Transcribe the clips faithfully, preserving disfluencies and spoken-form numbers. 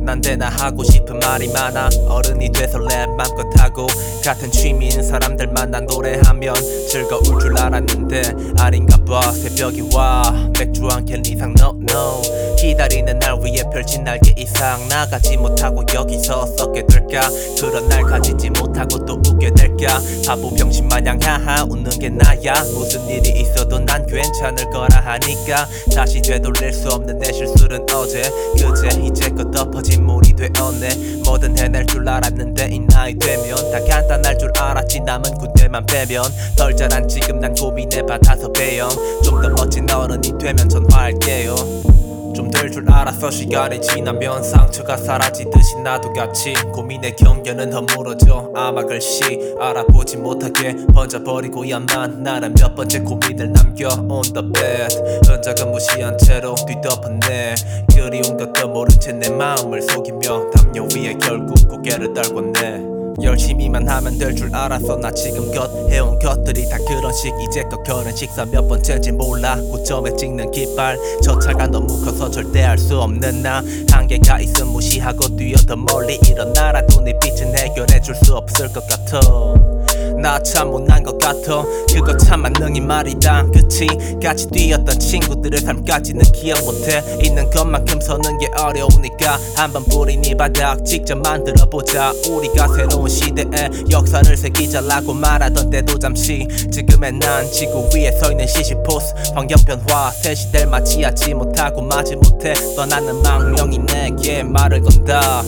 난데 나 하고 싶은 말이 많아. 어른이 돼서 랩 맘껏 하고 같은 취미인 사람들 만나 노래하면 즐거울 줄 알았는데 아닌가 봐. 새벽이 와 맥주 한 캔 이상 no no 기다리는 날 위해 펼친 날개 이상 나가지 못하고 여기서 썩게 될까. 그런 날 가지지 못하고 또 웃게 될까. 바보 병신 마냥 하하 웃는 게 나야. 무슨 일이 있어도 난 괜찮을 거라 하니까 다시 되돌릴 수 없는 내 실수는 어제 그제 이제껏 덮어진 물이 되었네. 뭐든 해낼 줄 알았는데 이 나이 되면 다 간단할 줄 알았지. 남은 군대만 빼면 덜 자란 지금 난 고민해 받아서 배영. 좀 더 멋진 어른이 되면 전화할게요. 좀 될 줄 알았어. 시간이 지나면 상처가 사라지듯이 나도 같이 고민의 경계는 허물어져. 아마 글씨 알아보지 못하게 번져버리고야만 나는 몇 번째 고민을 남겨 on the bed. 흔적은 무시한 채로 뒤덮었네. 그리운 것도 모른 채 내 마음을 속이며 담요 위에 결국 고개를 떨궜네. 열심히만 하면 될 줄 알았어. 나 지금껏 해온 것들이 다 그런 식. 이제껏 거는 식사 몇 번째인지 몰라. 고점에 찍는 깃발 저 차가 너무 커서 절대 알 수 없는 나. 한계가 있음 무시하고 뛰어 더 멀리 일어나라도 네 빛은 해결해 줄 수 없을 것 같아. 나 참 못난 것 같아. 그거 참 만능이 말이다. 그치 같이 뛰었던 친구들의 삶까지는 기억 못해. 있는 것만큼 서는 게 어려우니까 한번 뿌린 이 바닥 직접 만들어보자. 우리가 새로운 시대에 역사를 새기자라고 말하던 때도 잠시 지금의 난 지구 위에 서있는 시시포스. 환경변화 새 시대를 맞이하지 못하고 마지 못해 떠나는 망령이 내게 말을 건다.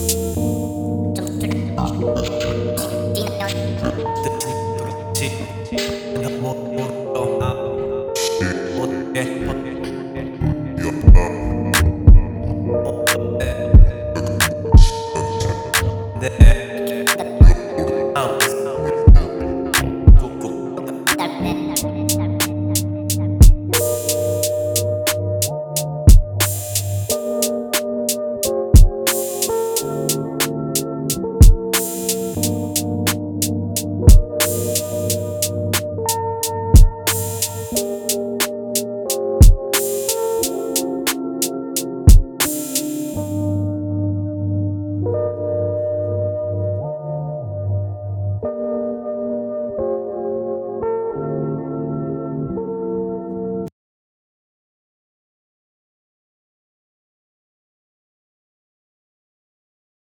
못, 못, 못, 못, 못, 못,